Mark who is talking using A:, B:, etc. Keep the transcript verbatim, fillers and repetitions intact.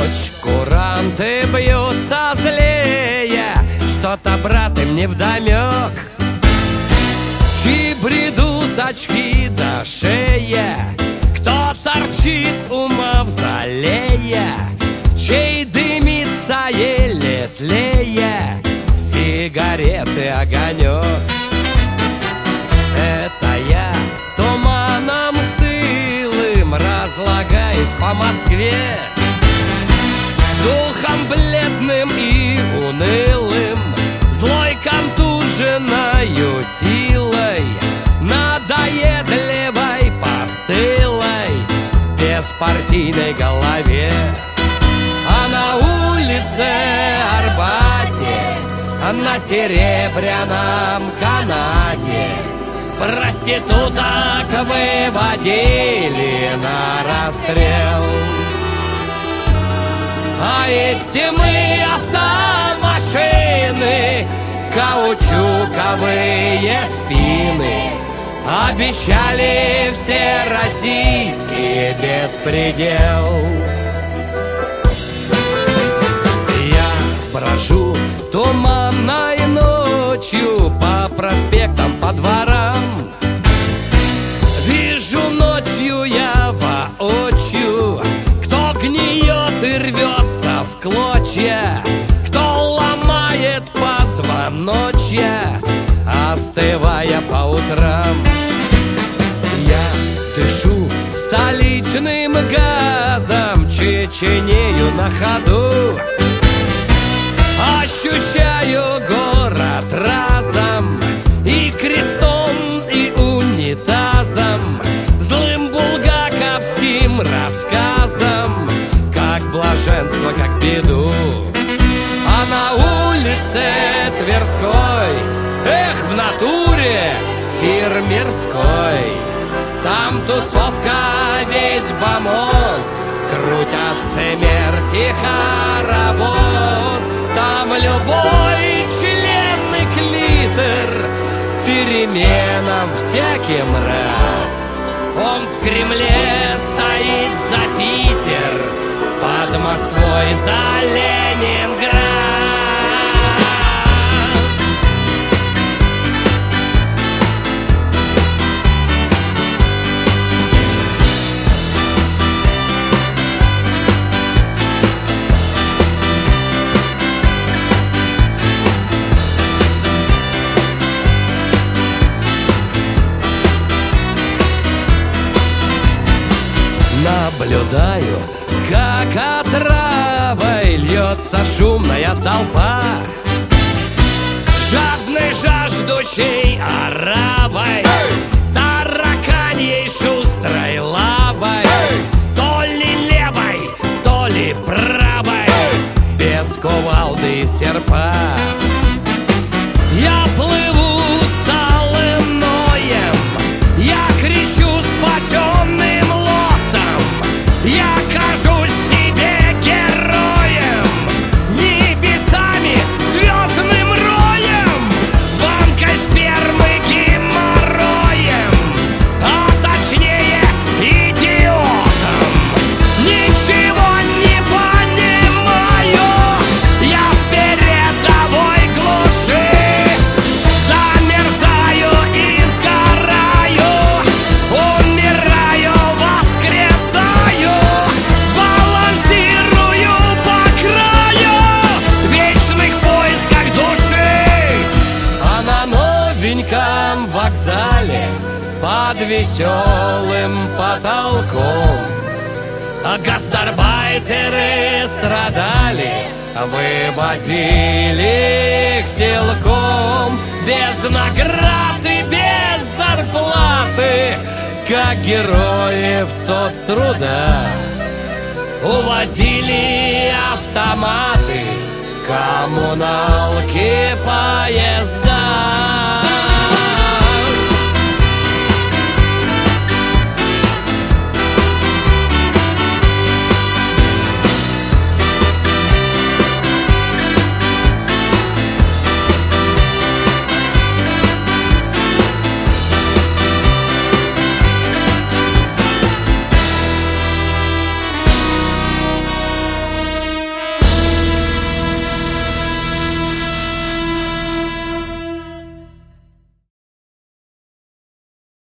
A: ночь куранты бьются злее, что-то, брат, им невдомек. Чьи бредут очки до шеи, кто торчит у мавзолея, чей дымится еле тлея сигареты огонек. Это я туманом стылым разлагаюсь по Москве, духом бледным и унылым, злой контуженою силой, надоедливой, постылой, беспартийной голове. А на улице Арбате, на серебряном канате, проституток выводили на расстрел. А из тьмы автомашины каучуковые спины обещали всероссийский беспредел. Я брожу туманной ночью по проспектам, по дворам. Вижу ночью я воочию, кто гниет и рвется в клочья, кто ломает позвоночья, остывая по утрам. Я дышу столичным газом, чеченею на ходу, ощущаю город разом, и крестом, и унитазом, злым булгаковским рассказом, как блаженство, как беду. А на улице Тверской, эх, в натуре пир мирской, там тусовка, весь бомон, крутят смерти хоровод. Там любой член и клитор переменам всяким рад. Он в Кремле стоит за Питер, под Москвой за Ленинград. Наблюдаю, как отравой льется шумная толпа, жадный, жаждущий оравой, тараканьей шустрой лавой, то ли левой, то ли правой, без кувалды и серпа. Я плыву усталым ноем, я кричу спасенным лотом, я кажусь себе героем, небесами, звездным роем, банкой спермы, геморроем, а точнее идиотом. Ничего не понимаю, я в передовой глуши замерзаю и сгораю, умираю, воскресаю, балансирую по краю вечных поисках души. А на новеньком вокзале под веселым потолком гастарбайтеры страдали, выводили их силком, без наград и без зарплаты, как героев соцтруда. Увозили автоматы, коммуналки, поезда.